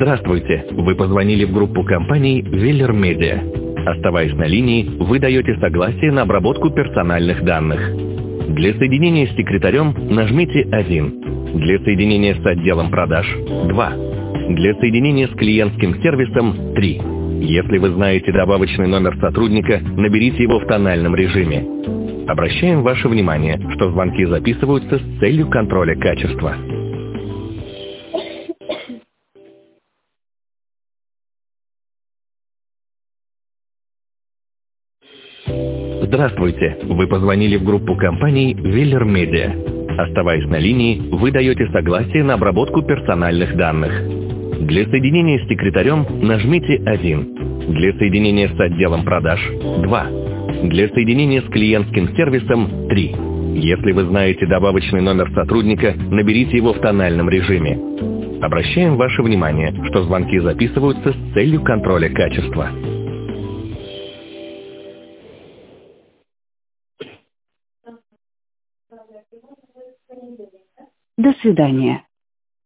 Здравствуйте! Вы позвонили в группу компаний Веллер Медиа. Оставаясь на линии, вы даете согласие на обработку персональных данных. Для соединения с секретарем нажмите 1. Для соединения с отделом продаж – 2. Для соединения с клиентским сервисом – 3. Если вы знаете добавочный номер сотрудника, наберите его в тональном режиме. Обращаем ваше внимание, что звонки записываются с целью контроля качества. Здравствуйте! Вы позвонили в группу компаний Веллер Медиа. Оставаясь на линии, вы даете согласие на обработку персональных данных. Для соединения с секретарем нажмите 1. Для соединения с отделом продаж – 2. Для соединения с клиентским сервисом – 3. Если вы знаете добавочный номер сотрудника, наберите его в тональном режиме. Обращаем ваше внимание, что звонки записываются с целью контроля качества. До свидания.